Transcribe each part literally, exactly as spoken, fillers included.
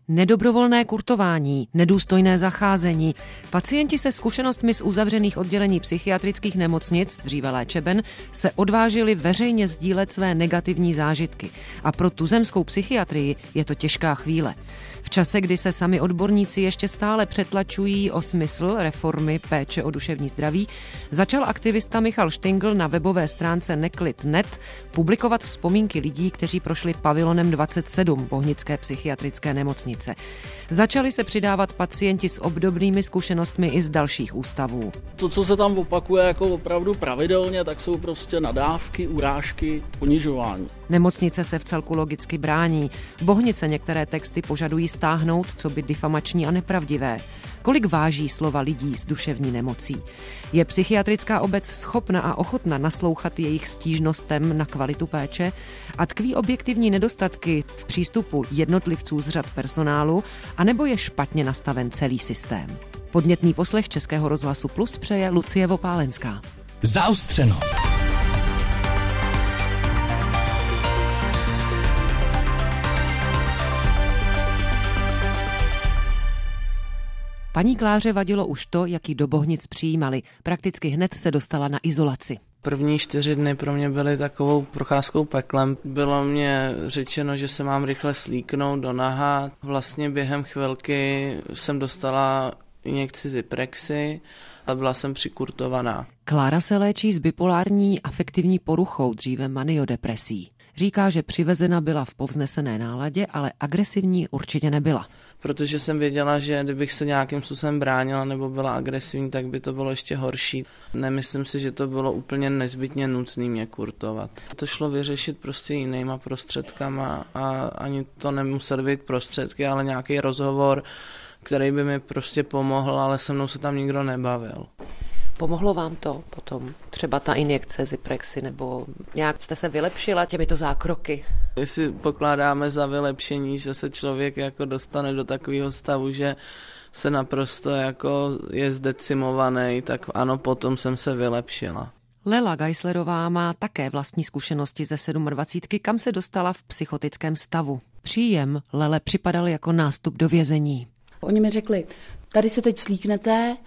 Nedobrovolné kurtování, nedůstojné zacházení. Pacienti se zkušenostmi z uzavřených oddělení psychiatrických nemocnic, dříve léčeben, se odvážili veřejně sdílet své negativní zážitky. A pro tuzemskou psychiatrii je to těžká chvíle. V čase, kdy se sami odborníci ještě stále přetlačují o smysl reformy péče o duševní zdraví, začal aktivista Michal Štingl na webové stránce neklid tečka net publikovat vzpomínky lidí, kteří prošli pavilonem dvacet sedm Bohnické psychiatrické nemocnice. Začali se přidávat pacienti s obdobnými zkušenostmi i z dalších ústavů. To, co se tam opakuje jako opravdu pravidelně, tak jsou prostě nadávky, urážky, ponižování. Nemocnice se vcelku logicky brání. Bohnice některé texty požadují stáhnout, co by difamační a nepravdivé. Kolik váží slova lidí s duševní nemocí? Je psychiatrická obec schopna a ochotna naslouchat jejich stížnostem na kvalitu péče? A tkví objektivní nedostatky v přístupu jednotlivců z řad personálu, anebo je špatně nastaven celý systém? Podnětný poslech Českého rozhlasu Plus přeje Lucie Vopálenská. Zaostřeno. Paní Kláře vadilo už to, jak ji do Bohnic přijímali. Prakticky hned se dostala na izolaci. První čtyři dny pro mě byly takovou procházkou peklem. Bylo mě řečeno, že se mám rychle slíknout do naha. Vlastně během chvilky jsem dostala injekci Zyprexy a byla jsem přikurtovaná. Klára se léčí s bipolární afektivní poruchou, dříve maniodepresí. Říká, že přivezena byla v povznesené náladě, ale agresivní určitě nebyla. Protože jsem věděla, že kdybych se nějakým způsobem bránila nebo byla agresivní, tak by to bylo ještě horší. Nemyslím si, že to bylo úplně nezbytně nutné mě kurtovat. To šlo vyřešit prostě jinýma prostředkama a ani to nemusely být prostředky, ale nějaký rozhovor, který by mi prostě pomohl, ale se mnou se tam nikdo nebavil. Pomohlo vám to potom? Třeba ta injekce Zyprexy, nebo nějak jste se vylepšila těmito zákroky? Jestli pokládáme za vylepšení, že se člověk jako dostane do takového stavu, že se naprosto jako je zdecimovaný, tak ano, potom jsem se vylepšila. Lela Geislerová má také vlastní zkušenosti ze dvacítky sedm, kam se dostala v psychotickém stavu. Příjem Lele připadal jako nástup do vězení. Oni mi řekli, tady se teď slíknete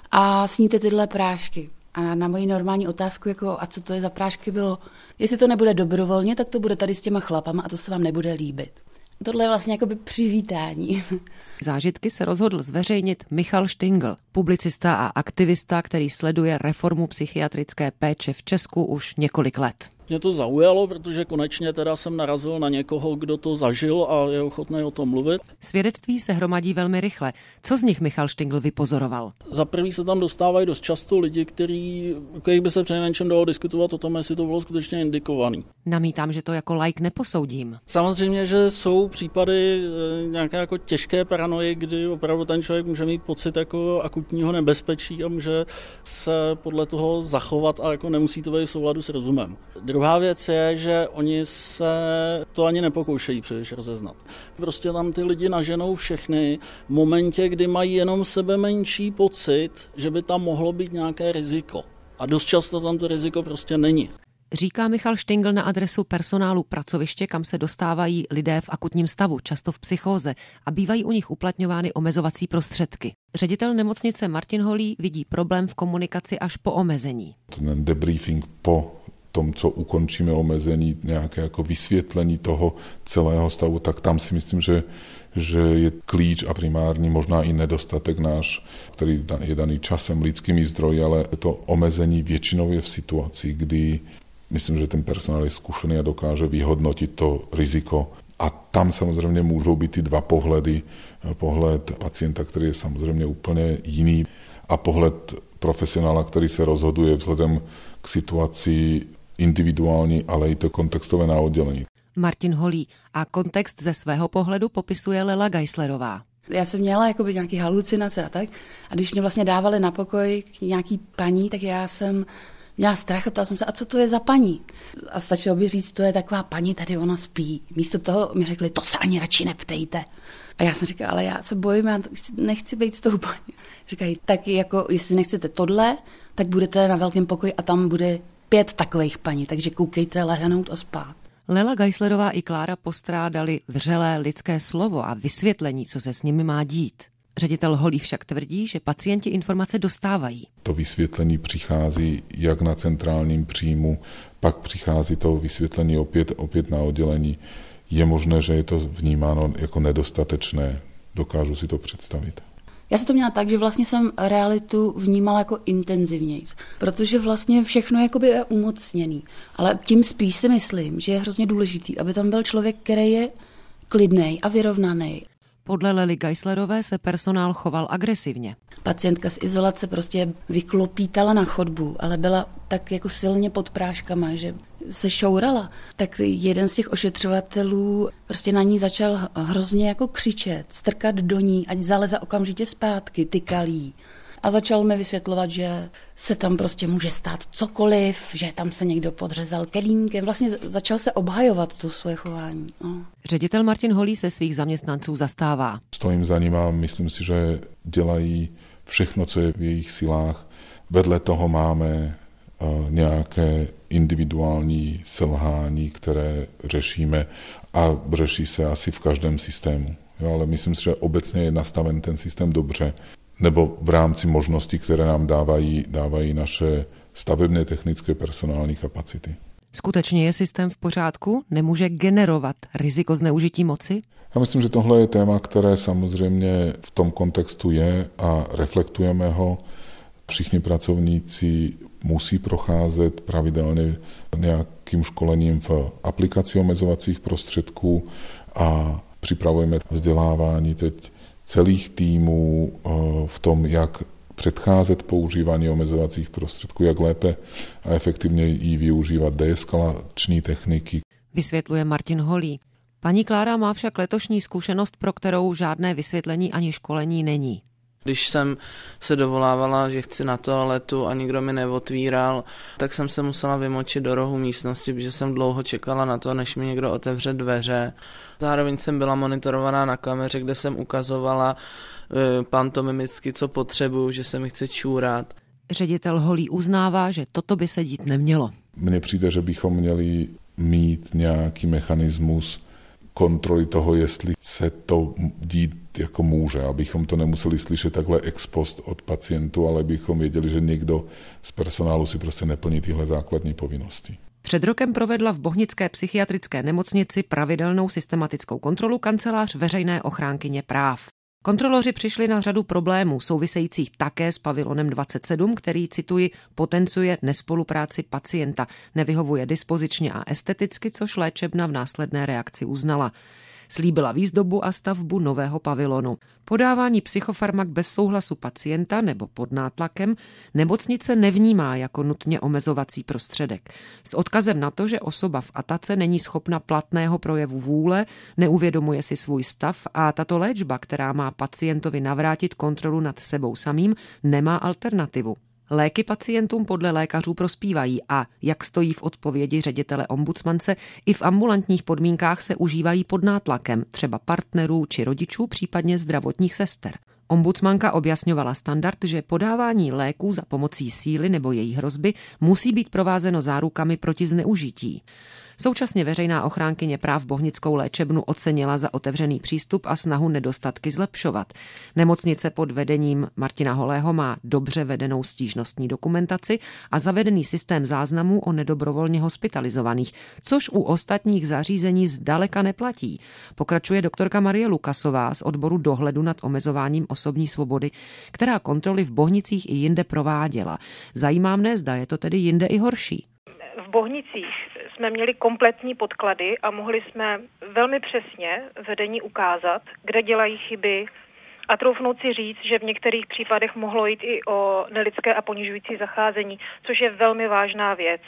a sníte tyhle prášky. A na moji normální otázku, jako, a co to je za prášky, bylo, jestli to nebude dobrovolně, tak to bude tady s těma chlapama a to se vám nebude líbit. Tohle je vlastně jakoby přivítání. Zážitky se rozhodl zveřejnit Michal Štingl, publicista a aktivista, který sleduje reformu psychiatrické péče v Česku už několik let. Mě to zaujalo, protože konečně teda jsem narazil na někoho, kdo to zažil a je ochotný o tom mluvit. Svědectví se hromadí velmi rychle. Co z nich Michal Štingl vypozoroval? Za prvý se tam dostávají dost často lidi, kteří, kterých by se přinejmenším dalo diskutovat o tom, jestli to bylo skutečně indikovaný. Namítám, že to jako laik neposoudím. Samozřejmě, že jsou případy nějaké jako těžké paranoje, kdy opravdu ten člověk může mít pocit jako akutního nebezpečí a může se podle toho zachovat a jako nemusí to být v souladu s rozumem. Druhá věc je, že oni se to ani nepokoušejí příliš rozeznat. Prostě tam ty lidi naženou všechny v momentě, kdy mají jenom sebe menší pocit, že by tam mohlo být nějaké riziko. A dost často tam to riziko prostě není. Říká Michal Štingl na adresu personálu pracoviště, kam se dostávají lidé v akutním stavu, často v psychóze, a bývají u nich uplatňovány omezovací prostředky. Ředitel nemocnice Martin Holý vidí problém v komunikaci až po omezení. Ten debriefing po tom, co ukončíme omezení, nějaké jako vysvětlení toho celého stavu, tak tam si myslím, že, že je klíč a primární možná i nedostatek náš, který je daný časem, lidskými zdroji, ale to omezení většinou je v situaci, kdy myslím, že ten personál je zkušený a dokáže vyhodnotit to riziko. A tam samozřejmě můžou být ty dva pohledy. Pohled pacienta, který je samozřejmě úplně jiný, a pohled profesionála, který se rozhoduje vzhledem k situaci individuální, ale i to kontextové na oddělení. Martin Holý. A kontext ze svého pohledu popisuje Lela Geislerová. Já jsem měla jakoby nějaký halucinace a tak. A když mě vlastně dávali na pokoj k nějaký paní, tak já jsem měla strach a ptala jsem se, a co to je za paní? A stačilo by říct, to je taková paní, tady ona spí. Místo toho mi řekli, to se ani radši neptejte. A já jsem říkala, ale já se bojím, já nechci být s tou paní. Říkají, tak jako, jestli nechcete tohle, tak budete na velkém pokoji a tam bude pět takových paní, takže koukejte, lehnout a spát. Lela Geislerová i Klára postrádali vřelé lidské slovo a vysvětlení, co se s nimi má dít. Ředitel Holý však tvrdí, že pacienti informace dostávají. To vysvětlení přichází jak na centrálním příjmu, pak přichází to vysvětlení opět, opět na oddělení. Je možné, že je to vnímáno jako nedostatečné. Dokážu si to představit. Já si to měla tak, že vlastně jsem realitu vnímala jako intenzivnějc, protože vlastně všechno jakoby je umocněný. Ale tím spíš si myslím, že je hrozně důležitý, aby tam byl člověk, který je klidnej a vyrovnaný. Podle Lely Geislerové se personál choval agresivně. Pacientka z izolace prostě vyklopítala na chodbu, ale byla tak jako silně pod práškama, že se šourala. Tak jeden z těch ošetřovatelů prostě na ní začal hrozně jako křičet, strkat do ní, ať zaleze okamžitě zpátky, tykal jí. A začal mi vysvětlovat, že se tam prostě může stát cokoliv, že tam se někdo podřezal kelínkem. Vlastně začal se obhajovat to svoje chování. No. Ředitel Martin Holý se svých zaměstnanců zastává. Stojím za nimi a myslím si, že dělají všechno, co je v jejich silách. Vedle toho máme nějaké individuální selhání, které řešíme a řeší se asi v každém systému. Jo, ale myslím si, že obecně je nastaven ten systém dobře, nebo v rámci možností, které nám dávají, dávají naše stavebně technické personální kapacity. Skutečně je systém v pořádku? Nemůže generovat riziko zneužití moci? Já myslím, že tohle je téma, které samozřejmě v tom kontextu je a reflektujeme ho. Všichni pracovníci musí procházet pravidelně nějakým školením v aplikaci omezovacích prostředků a připravujeme vzdělávání teď celých týmů v tom, jak předcházet používání omezovacích prostředků, jak lépe a efektivněji využívat deeskalační techniky. Vysvětluje Martin Holý. Paní Klára má však letošní zkušenost, pro kterou žádné vysvětlení ani školení není. Když jsem se dovolávala, že chci na toaletu a nikdo mi neotvíral, tak jsem se musela vymočit do rohu místnosti, protože jsem dlouho čekala na to, než mi někdo otevře dveře. Zároveň jsem byla monitorovaná na kameře, kde jsem ukazovala e, pantomimicky, co potřebuju, že se mi chce čůrat. Ředitel Holý uznává, že toto by se dít nemělo. Mně přijde, že bychom měli mít nějaký mechanismus kontroly toho, jestli se to dít jako může, abychom to nemuseli slyšet takhle ex post od pacientů, ale bychom věděli, že někdo z personálu si prostě neplní tyhle základní povinnosti. Před rokem provedla v Bohnické psychiatrické nemocnici pravidelnou systematickou kontrolu kancelář veřejné ochránkyně práv. Kontroloři přišli na řadu problémů souvisejících také s pavilonem dvacet sedm, který, cituji, potenciuje nespolupráci pacienta, nevyhovuje dispozičně a esteticky, což léčebna v následné reakci uznala. Slíbila výzdobu a stavbu nového pavilonu. Podávání psychofarmak bez souhlasu pacienta nebo pod nátlakem nemocnice nevnímá jako nutně omezovací prostředek. S odkazem na to, že osoba v atace není schopna platného projevu vůle, neuvědomuje si svůj stav a tato léčba, která má pacientovi navrátit kontrolu nad sebou samým, nemá alternativu. Léky pacientům podle lékařů prospívají a, jak stojí v odpovědi ředitele ombudsmance, i v ambulantních podmínkách se užívají pod nátlakem, třeba partnerů či rodičů, případně zdravotních sester. Ombudsmanka objasňovala standard, že podávání léků za pomocí síly nebo její hrozby musí být provázeno zárukami proti zneužití. Současně veřejná ochránkyně práv Bohnickou léčebnu ocenila za otevřený přístup a snahu nedostatky zlepšovat. Nemocnice pod vedením Martina Holého má dobře vedenou stížnostní dokumentaci a zavedený systém záznamů o nedobrovolně hospitalizovaných, což u ostatních zařízení zdaleka neplatí. Pokračuje doktorka Marie Lukasová z odboru dohledu nad omezováním osobní svobody, která kontroly v Bohnicích i jinde prováděla. Zajímá mne, zda je to tedy jinde i horší. V Bohnicích jsme měli kompletní podklady a mohli jsme velmi přesně vedení ukázat, kde dělají chyby a troufnout si říct, že v některých případech mohlo jít i o nelidské a ponižující zacházení, což je velmi vážná věc.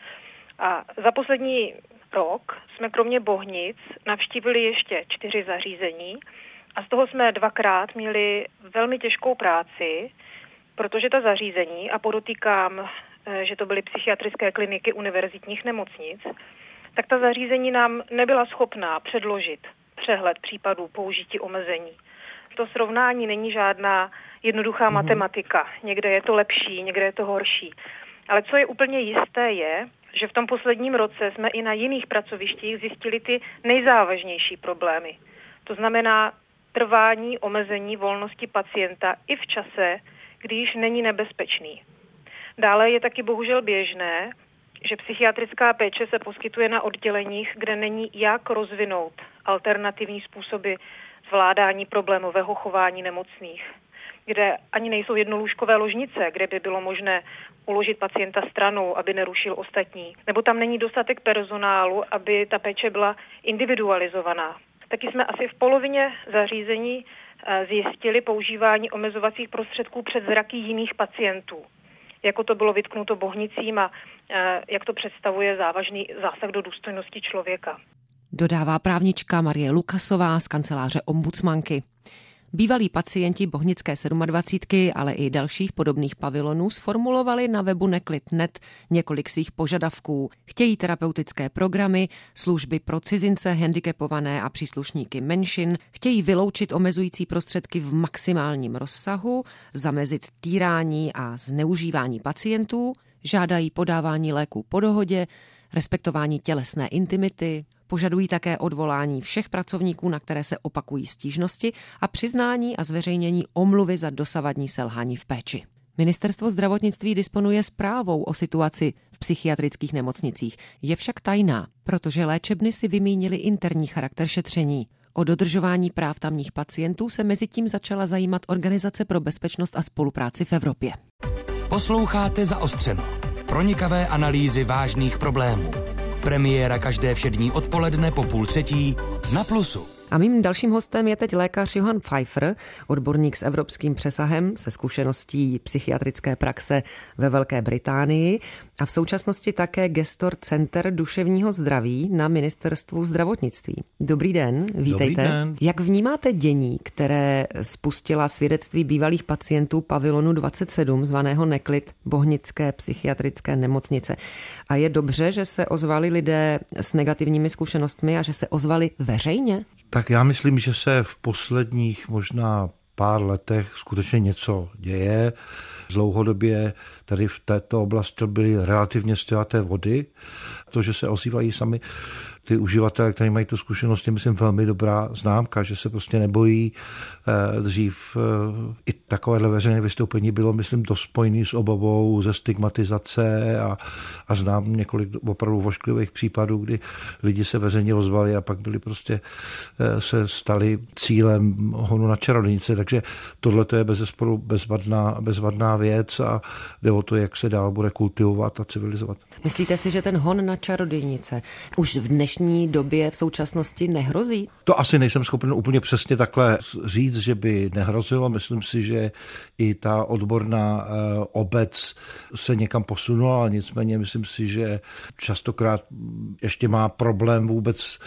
A za poslední rok jsme kromě Bohnic navštívili ještě čtyři zařízení a z toho jsme dvakrát měli velmi těžkou práci, protože ta zařízení, a podotýkám, že to byly psychiatrické kliniky univerzitních nemocnic, tak ta zařízení nám nebyla schopná předložit přehled případů použití omezení. To srovnání není žádná jednoduchá matematika. Někde je to lepší, někde je to horší. Ale co je úplně jisté je, že v tom posledním roce jsme i na jiných pracovištích zjistili ty nejzávažnější problémy. To znamená trvání, omezení volnosti pacienta i v čase, když není nebezpečný. Dále je taky bohužel běžné, že psychiatrická péče se poskytuje na odděleních, kde není jak rozvinout alternativní způsoby zvládání problémového chování nemocných, kde ani nejsou jednolůžkové ložnice, kde by bylo možné uložit pacienta stranou, aby nerušil ostatní, nebo tam není dostatek personálu, aby ta péče byla individualizovaná. Taky jsme asi v polovině zařízení zjistili používání omezovacích prostředků před zraky jiných pacientů, jako to bylo vytknuto Bohnicím a jak to představuje závažný zásah do důstojnosti člověka. Dodává právnička Marie Lukasová z kanceláře ombudsmanky. Bývalí pacienti Bohnické sedmadvacítky, ale i dalších podobných pavilonů sformulovali na webu neklid tečka net několik svých požadavků. Chtějí terapeutické programy, služby pro cizince, handicapované a příslušníky menšin, chtějí vyloučit omezující prostředky v maximálním rozsahu, zamezit týrání a zneužívání pacientů, žádají podávání léků po dohodě, respektování tělesné intimity, požadují také odvolání všech pracovníků, na které se opakují stížnosti, a přiznání a zveřejnění omluvy za dosavadní selhání v péči. Ministerstvo zdravotnictví disponuje zprávou o situaci v psychiatrických nemocnicích. Je však tajná, protože léčebny si vymínily interní charakter šetření. O dodržování práv tamních pacientů se mezitím začala zajímat Organizace pro bezpečnost a spolupráci v Evropě. Posloucháte Zaostřeno. Pronikavé analýzy vážných problémů. Premiéra každé všední odpoledne po půl třetí na Plusu. A mým dalším hostem je teď lékař Johan Pfeiffer, odborník s evropským přesahem, se zkušeností psychiatrické praxe ve Velké Británii a v současnosti také gestor Center duševního zdraví na Ministerstvu zdravotnictví. Dobrý den, vítejte. Dobrý den. Jak vnímáte dění, které spustila svědectví bývalých pacientů pavilonu dvacet sedm, zvaného Neklid Bohnické psychiatrické nemocnice? A je dobře, že se ozvali lidé s negativními zkušenostmi a že se ozvali veřejně? Tak já myslím, že se v posledních možná pár letech skutečně něco děje. Dlouhodobě tady v této oblasti byly relativně stojaté vody. To, že se ozývají sami ty uživatelé, kteří mají tu zkušenost, je, myslím, velmi dobrá známka, že se prostě nebojí. Dřív i takovéhle veřejné vystoupení bylo, myslím, dost spojené s obavou ze stigmatizace a, a znám několik opravdu vošklivých případů, kdy lidi se veřejně ozvali a pak byli prostě se stali cílem honu na čarodějnice. Takže tohle je bezesporu bezvadná, bezvadná věc a jde o to, jak se dál bude kultivovat a civilizovat. Myslíte si, že ten hon na čarodějnice už v dnešní době v současnosti nehrozí? To asi nejsem schopen úplně přesně takhle říct, že by nehrozilo. Myslím si, že i ta odborná obec se někam posunula, ale nicméně myslím si, že častokrát ještě má problém vůbec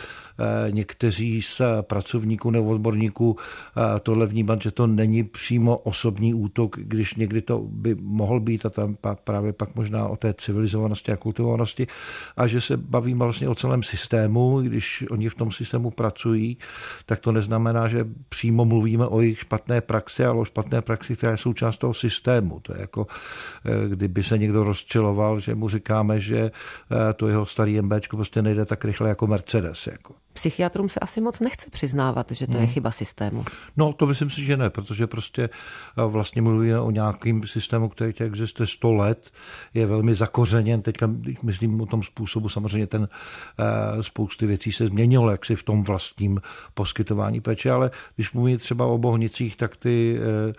někteří z pracovníků nebo odborníků tohle vnímat, že to není přímo osobní útok, když někdy to by mohl být a tam právě pak možná o té civilizovanosti a kultivovanosti a že se bavíme vlastně o celém systému, když oni v tom systému pracují, tak to neznamená, že přímo mluvíme o jejich špatné praxi, ale o špatné praxi, která je součást toho systému. To je jako, kdyby se někdo rozčiloval, že mu říkáme, že to jeho starý MBčko prostě nejde tak rychle jako Mercedes. Jako. Psychiatrům se asi moc nechce přiznávat, že to je chyba systému. No, to myslím si, že ne, protože prostě vlastně mluvíme o nějakým systému, který existuje sto let, je velmi zakořeněn. Teďka myslím o tom způsobu, samozřejmě ten spousty věcí se změnilo, jak si v tom vlastním poskytování péče, ale když mluvíme třeba o Bohnicích, tak ty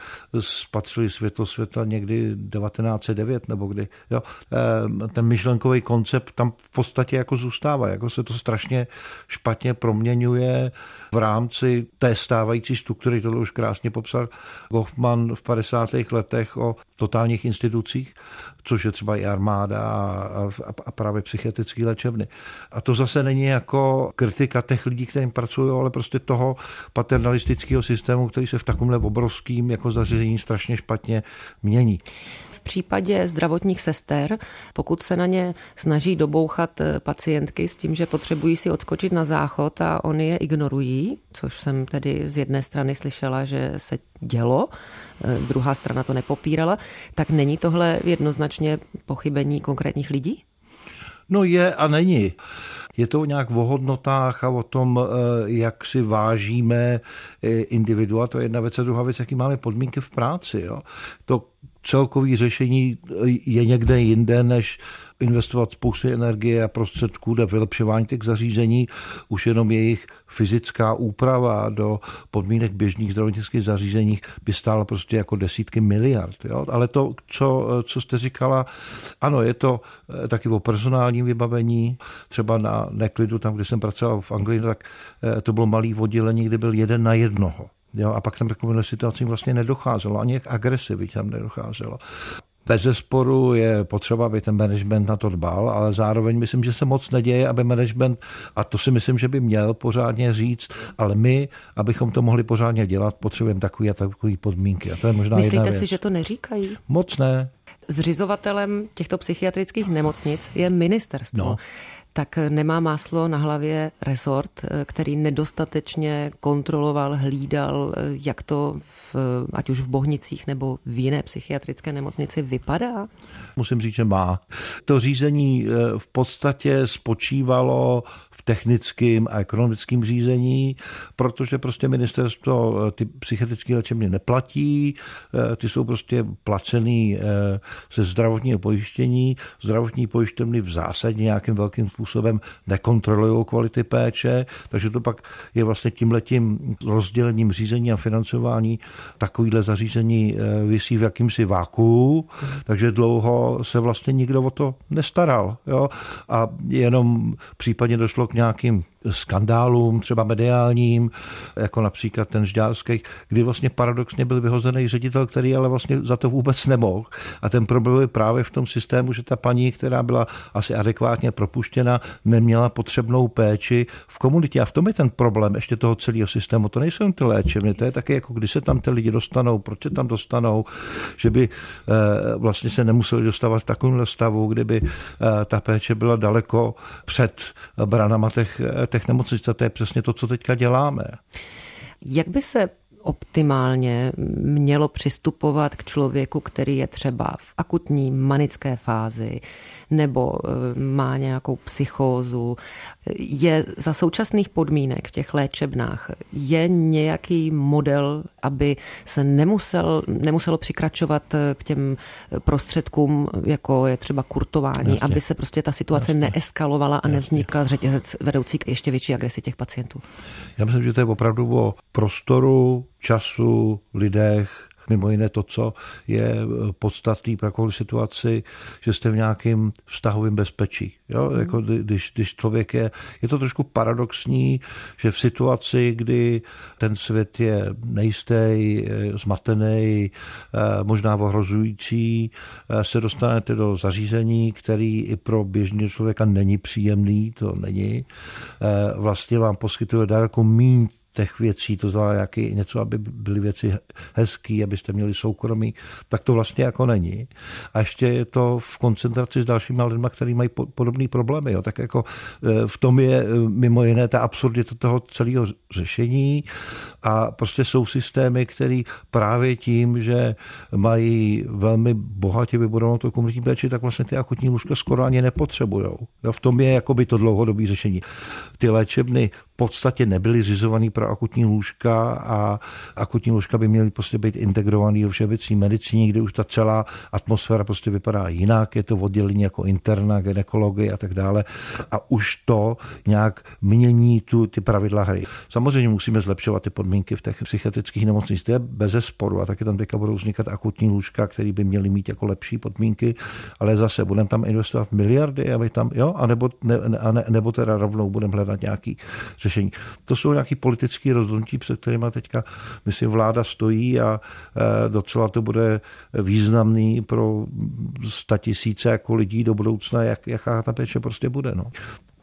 spatřili světlo světa někdy devatenáct set devět nebo kdy. Jo. Ten myšlenkový koncept tam v podstatě jako zůstává, jako se to strašně špatně proměňuje v rámci té stávající struktury, tohle už krásně popsal Goffman v padesátých letech o totálních institucích, což je třeba i armáda a, a, a právě psychiatrické léčebny. A to zase není jako kritika těch lidí, kterým pracují, ale prostě toho paternalistického systému, který se v takovémhle obrovským jako zařízení strašně špatně mění. V případě zdravotních sester, pokud se na ně snaží dobouchat pacientky s tím, že potřebují si odskočit na záchod a oni je ignorují, což jsem tedy z jedné strany slyšela, že se dělo, druhá strana to nepopírala, tak není tohle jednoznačně pochybení konkrétních lidí? No je a není. Je to nějak o hodnotách a o tom, jak si vážíme individua, to je jedna věc a druhá věc, jaký máme podmínky v práci. Jo. To celkový řešení je někde jinde, než investovat spousty energie a prostředků do vylepšování těch zařízení. Už jenom jejich fyzická úprava do podmínek běžných zdravotnických zařízeních by stála prostě jako desítky miliard. Jo? Ale to, co, co jste říkala, ano, je to taky o personálním vybavení. Třeba na Neklidu, tam, kde jsem pracoval v Anglii, tak to bylo malý oddělení, kde byl jeden na jednoho. Jo, a pak tam takovéhle situacím vlastně nedocházelo, ani jak agresivitě tam nedocházelo. Bezesporu je potřeba, aby ten management na to dbal, ale zároveň myslím, že se moc neděje, aby management, a to si myslím, že by měl pořádně říct, ale my, abychom to mohli pořádně dělat, potřebujeme takové a takové podmínky. A to je možná Myslíte jedna věc. si, že to neříkají? Moc ne. Zřizovatelem těchto psychiatrických nemocnic je ministerstvo. No. Tak nemá máslo na hlavě resort, který nedostatečně kontroloval, hlídal, jak to v, ať už v Bohnicích nebo v jiné psychiatrické nemocnici vypadá? Musím říct, že má. To řízení v podstatě spočívalo v technickém a ekonomickém řízení, protože prostě ministerstvo ty psychiatrické léčebny neplatí, ty jsou prostě placený ze zdravotního pojištění. Zdravotní pojišťovny v zásadě nějakým velkým způsobem nekontrolují kvality péče, takže to pak je vlastně tímhletím rozdělením řízení a financování takovýhle zařízení visí v jakýmsi vákuu, takže dlouho se vlastně nikdo o to nestaral. Jo? A jenom případně došlo k nějakým skandálům, třeba mediálním, jako například ten žďárský, kdy vlastně paradoxně byl vyhozený ředitel, který ale vlastně za to vůbec nemohl. A ten problém je právě v tom systému, že ta paní, která byla asi adekvátně propuštěna, neměla potřebnou péči v komunitě. A v tom je ten problém ještě toho celého systému. To nejsou ty léčebny, to je taky jako, kdy se tam ty lidi dostanou, proč se tam dostanou, že by eh, vlastně se nemuseli dostávat v takovém stavu, kdyby eh, ta péče byla daleko před branama těch těch nemocnic, to je přesně to, co teďka děláme. Jak by se optimálně mělo přistupovat k člověku, který je třeba v akutní manické fázi nebo má nějakou psychózu? Je za současných podmínek v těch léčebnách je nějaký model, aby se nemusel, nemuselo přikračovat k těm prostředkům, jako je třeba kurtování, Jasně. aby se prostě ta situace Jasně. neeskalovala a Jasně. nevznikla řetězec vedoucí k ještě větší agresi těch pacientů? Já myslím, že to je opravdu o prostoru, času, lidech, mimo jiné to, co je podstatný pro jakou situaci, že jste v nějakém vztahovém bezpečí. Jo? Mm. Jako když, když člověk je, je to trošku paradoxní, že v situaci, kdy ten svět je nejistý, zmatený, možná ohrozující, se dostanete do zařízení, který i pro běžného člověka není příjemný, to není. Vlastně vám poskytuje daleko míň těch věcí, to znamená jaký, něco, aby byly věci hezký, abyste měli soukromí, tak to vlastně jako není. A ještě je to v koncentraci s dalšími lidmi, kteří mají podobné problémy. Jo. Tak jako v tom je mimo jiné ta absurdita toho celého řešení a prostě jsou systémy, které právě tím, že mají velmi bohatě vybudovanou tu komunitní péči, tak vlastně ty akutní lůžka skoro ani nepotřebujou. Jo. V tom je jakoby to dlouhodobé řešení. Ty léčebny v podstatě nebyly zřizovaný pro akutní lůžka a akutní lůžka by měly prostě být integrovaný do všeobecné medicíny, kde už ta celá atmosféra prostě vypadá jinak, je to oddělení jako interna, gynekologie a tak dále a už to nějak mění tu, ty pravidla hry. Samozřejmě musíme zlepšovat ty podmínky v těch psychiatrických nemocnicích, to je bezesporu a taky tam teďka budou vznikat akutní lůžka, které by měly mít jako lepší podmínky, ale zase budeme tam investovat miliardy, aby tam, jo, a nebo, ne, ne, nebo teda rovnou budeme hledat nějaký řešení. To jsou nějaký politické rozhodnutí, před kterými teďka, myslím, vláda stojí a docela to bude významný pro statisíce jako lidí do budoucna, jak, jaká ta péče prostě bude. No.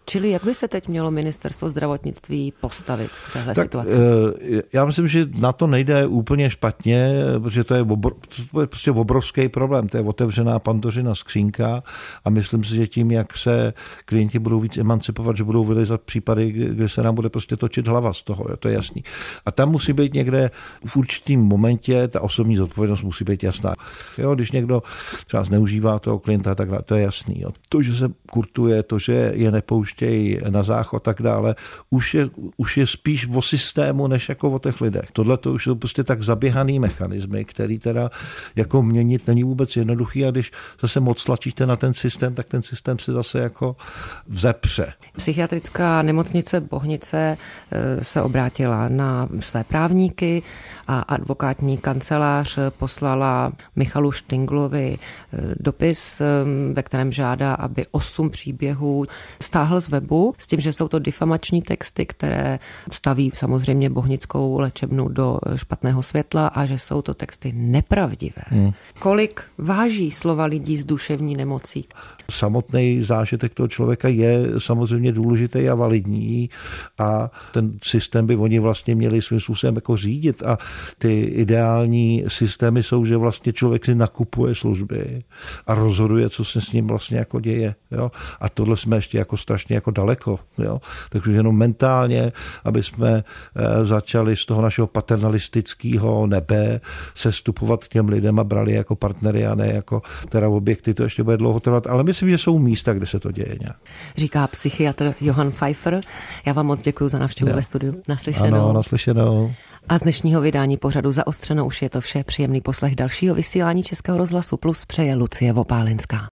Čili jak by se teď mělo ministerstvo zdravotnictví postavit v téhle tak, situaci? Já myslím, že na to nejde úplně špatně, protože to je, obr, to je prostě obrovský problém. To je otevřená Pandořina skřínka a myslím si, že tím, jak se klienti budou víc emancipovat, že budou vylezat případy, kde se nám bude prostě točit hlava z toho, jo, to je jasný. A tam musí být někde v určitém momentě, ta osobní zodpovědnost musí být jasná. Jo, když někdo třeba zneužívá toho klienta, tak to je jasný. Jo. To, že se kurtuje, to, že je nepouštějí na záchod a tak dále, už je, už je spíš o systému, než jako o těch lidech. Tohle to už jsou prostě tak zaběhaný mechanismy, který teda jako měnit není vůbec jednoduchý a když zase moc tlačíte na ten systém, tak ten systém se zase jako vzepře. Psychiatrická nemocnice Bohnice se obrátila na své právníky a advokátní kancelář poslala Michalu Štinglovi dopis, ve kterém žádá, aby osm příběhů stáhl z webu s tím, že jsou to difamační texty, které staví samozřejmě Bohnickou léčebnu do špatného světla a že jsou to texty nepravdivé. Hmm. Kolik váží slova lidí s duševní nemocí? Samotný zážitek toho člověka je samozřejmě důležitý a validní a ten systém by oni vlastně měli svým způsobem jako řídit a ty ideální systémy jsou, že vlastně člověk si nakupuje služby a rozhoduje, co se s ním vlastně jako děje. Jo? A tohle jsme ještě jako strašně jako daleko. Jo? Takže jenom mentálně, aby jsme začali z toho našeho paternalistického nebe sestupovat k těm lidem a brali jako partnery a ne jako teda objekty, to ještě bude dlouho trvat, ale myslím, že jsou místa, kde se to děje nějak. Říká psychiatr Johann Pfeiffer. Já vám moc děkuji za návštěvu ve studiu. Naslyšenou. Ano, naslyšenou. A z dnešního vydání pořadu Zaostřeno už je to vše. Příjemný poslech dalšího vysílání Českého rozhlasu Plus přeje Lucie Vopálinská.